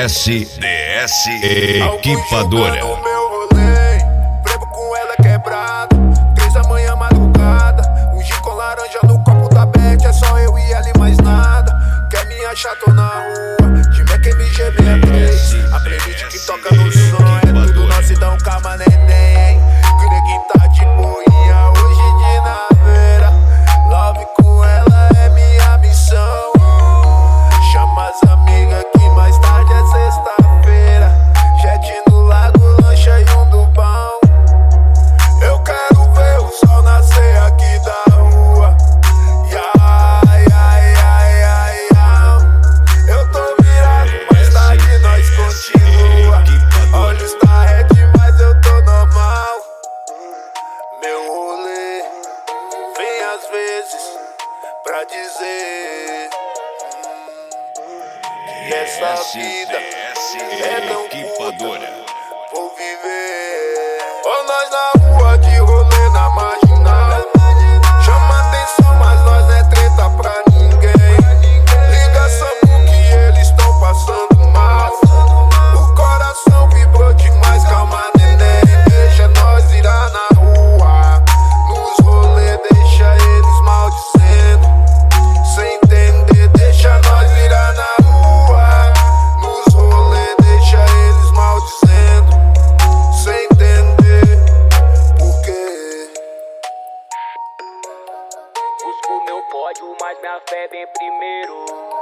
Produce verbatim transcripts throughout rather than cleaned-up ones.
S, D S Equipadora. No meu rolê, frevo com ela quebrada. Três da manhã, madrugada. Um gin com laranja no copo da Beck. É só eu e ela e mais nada. Quer me achar, tô na rua. De Mac M G sessenta e três. A playlist que toca no som é tudo nosso, então calma, neném. Greguinho tá de boinha hoje de naveira. Love com ela é minha missão. Chama as amigas que mais tarde é sexta-feira. Jet no lago, lancha e um do pão. Eu quero ver o sol nascer aqui da rua. Ai, ai, ai, ai, ai. Eu tô virado, mais tarde nós continua. Olhos tá red, mas eu tô normal. Meu rolê vem às vezes pra dizer que essa vida é tão curta, vou viver. Ou nós na rua de rolê na marginal. Chama atenção, mas nós não é treta pra ninguém. Liga Samu que eles estão passando mal. O coração vibrou demais, calma, neném. Deixa nós virar na rua. Nos rolê, deixa eles maldicendo. Sem entender, deixa nós virar na rua. Nos rolê, deixa eles maldicendo. Sem entender por quê. Busco meu pódio, mas minha fé vem primeiro.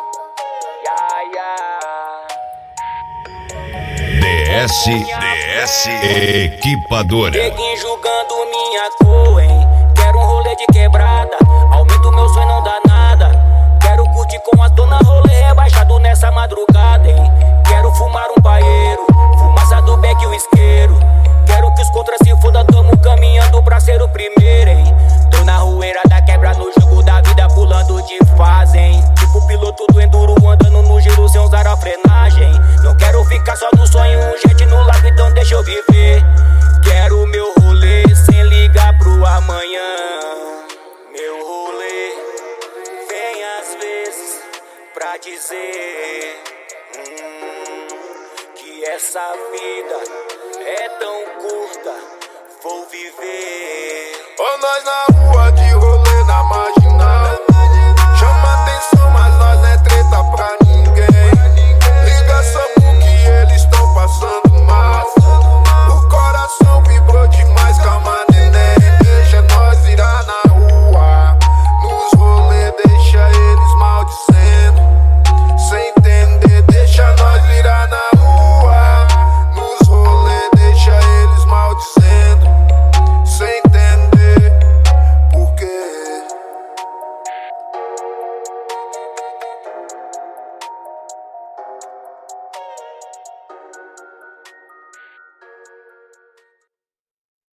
Ya, ya. D S, D S Equipadora. Neguinho julgando minha cor, hein? Quero um rolê de quebrada. Aumento meu sonho, não dá nada. Quero curtir com as dona rolê rebaixado nessa madrugada, hein? Quero fumar um paeiro, fumaça do beck e o isqueiro. Quero que os contras se foda, tamo caminhando pra ser o primeiro, hein? Tô na rueira da quebra, no jogo da vida, pulando de fase, hein? Tipo piloto do enduro, andando no giro sem usar a frenagem. Não quero ficar só no sonho, um jet no lago, então deixa eu viver. Quero meu rolê sem ligar pro amanhã. Meu rolê vem às vezes pra dizer hum, que essa vida é tão curta, vou viver. Ou nós na rua de rolê na marginal.